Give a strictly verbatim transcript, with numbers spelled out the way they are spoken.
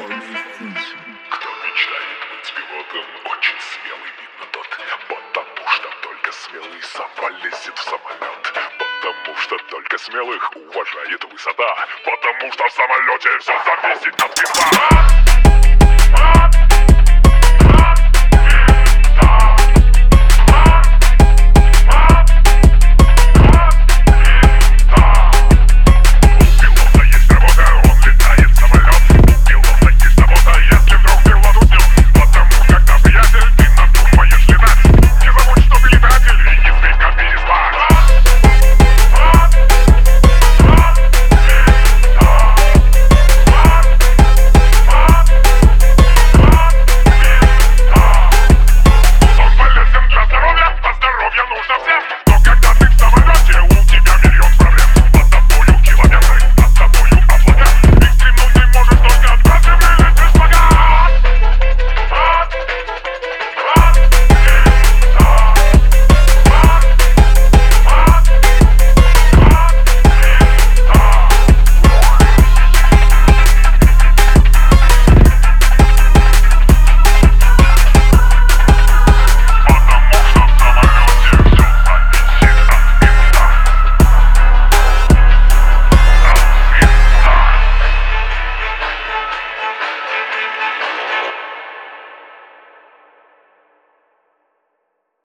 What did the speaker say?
Кто мечтает быть пилотом, очень смелый именно тот. Потому что только смелый сам полезет в самолет. Потому что только смелых уважает высота. Потому что в самолете все зависит от пилота.